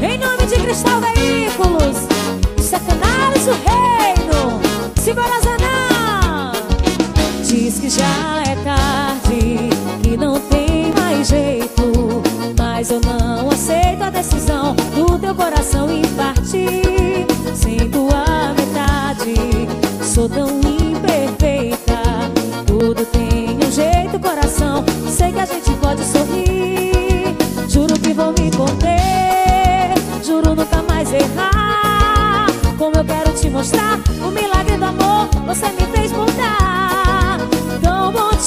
Em nome de Cristal Veículos, Sacanagem do Reino, Simbora Zanã. Diz que já é tarde, que não tem mais jeito, mas eu não aceito a decisão do teu coração em partir. Sem tua metade, sou tão imperfeita. Tudo tem um jeito, coração, sei que a gente pode sorrir. Juro que vou me conter, juro nunca mais errar. Como eu quero te mostrar o milagre do amor, você me fez mudar. Tão bom te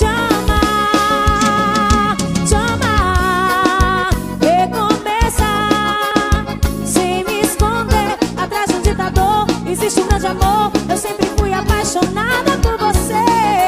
amar, recomeçar, sem me esconder atrás de um ditador. Existe um grande amor, eu sempre fui apaixonada por você.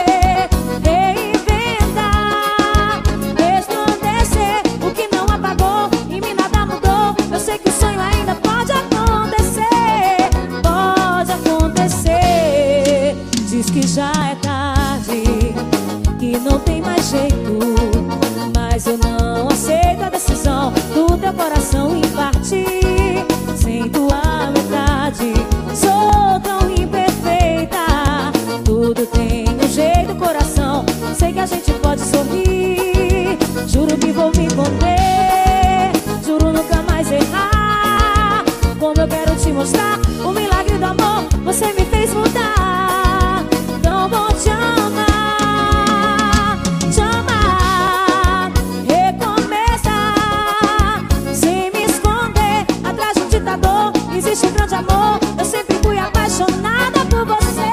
Reinventar, resplandecer o que não apagou, em mim nada mudou. Eu sei que o sonho ainda pode acontecer, pode acontecer. Diz que já é tarde, que não tem mais jeito, mas eu não aceito a decisão do teu coração em partir. Sem tua metade, sou tão imperfeita. Tudo tem um jeito, coração, sei que a gente pode sorrir. Juro que vou me conter, juro nunca mais errar. Como eu quero te mostrar o milagre do amor, você me fez mudar. Tão bom te amar, recomeçar, sem me esconder atrás de um ditador. Existe um grande amor, eu sempre fui apaixonada por você.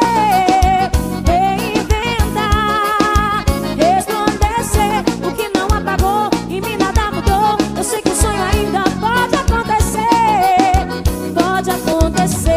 Reinventar, resplandecer o que não apagou, em mim nada mudou. Eu sei que o sonho ainda pode acontecer, pode acontecer.